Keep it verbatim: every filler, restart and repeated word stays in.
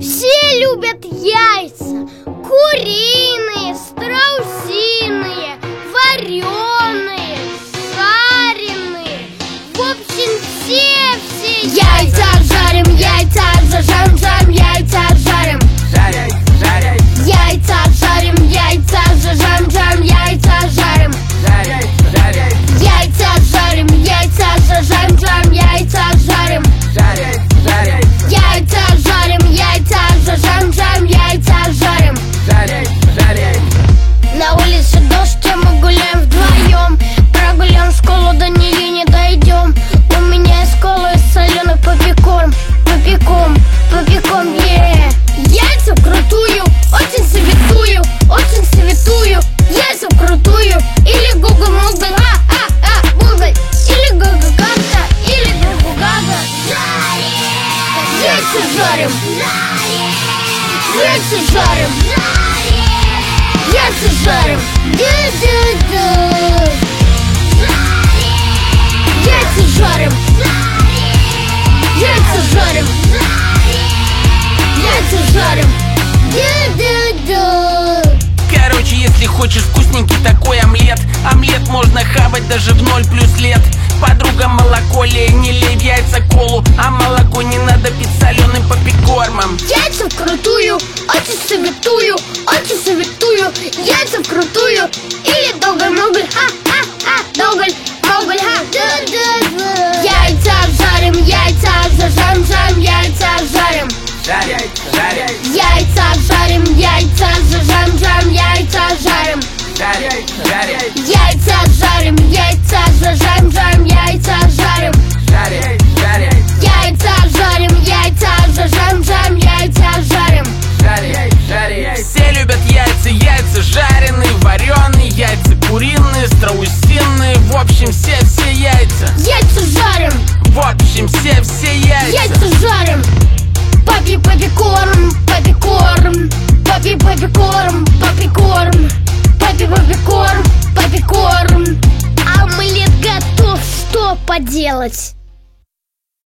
Все любят яйца. Куриные, страусиные, вареные, жареные. В общем, все-все яйца жарим, яйца зажарим, жарим, яйца жарим. Жарим, жарим. Яйца жарим, яйца зажарим, жарим, яйца жарим. Жарим, жарим. Яйца жарим, яйца зажарим, жарим, яйца жарим. Жарим, жарим. Яйца жарим, яйца зажарим, жарим, яйца жарим. Жарим, жарим. На улице дождь, а мы гуляем вдвоем. Прогуляем школу, до нее не дойдем. У меня из колы соленый попекорн. Попеком, попеком, е. Яйца вкрутую, очень советую, очень советую. Яйца вкрутую, или гугу-мугу, а-а-а, гугл. Или гугу-гага, или гугу-гага. Яйца жарим, яйца жарим, яйца жарим. Ду-ду-ду. Яйца жарим, яйца жарим, яйца жарим. Ду-ду-ду. Короче, если хочешь вкусненький такой омлет, омлет можно хавать даже в ноль плюс лет. Подруга, молоко лей, не лей в яйца колу, а молоко не надо пить соленым попекормом. Яйца вкрутую, очень советую, очень советую. Яйца вкрутую, или долго-моголь, ха-ха-ха, долго-моголь, ха. Яйца жарим, яйца зажарим, жарим, яйца жарим. Жарим, жарим. Яйца жарим, яйца зажарим, жарим, яйца жарим. Жарим, жарим. Яйца жарим, яйца зажарим, жарим, яйца жарим. Жарим, жарим. Яйца жарим, яйца зажарим, жарим, яйца жарим. Жарим, жарим. Все любят яйца, яйца жареные, вареные, яйца куриные, страусиные. В общем, все-все яйца. Яйца жарим, В общем, все-все яйца. яйца жарим. Папи попекорн, попекорн, папи попекорн, попекорн, папи попекорн, попекорн. Омлет готов, что поделать?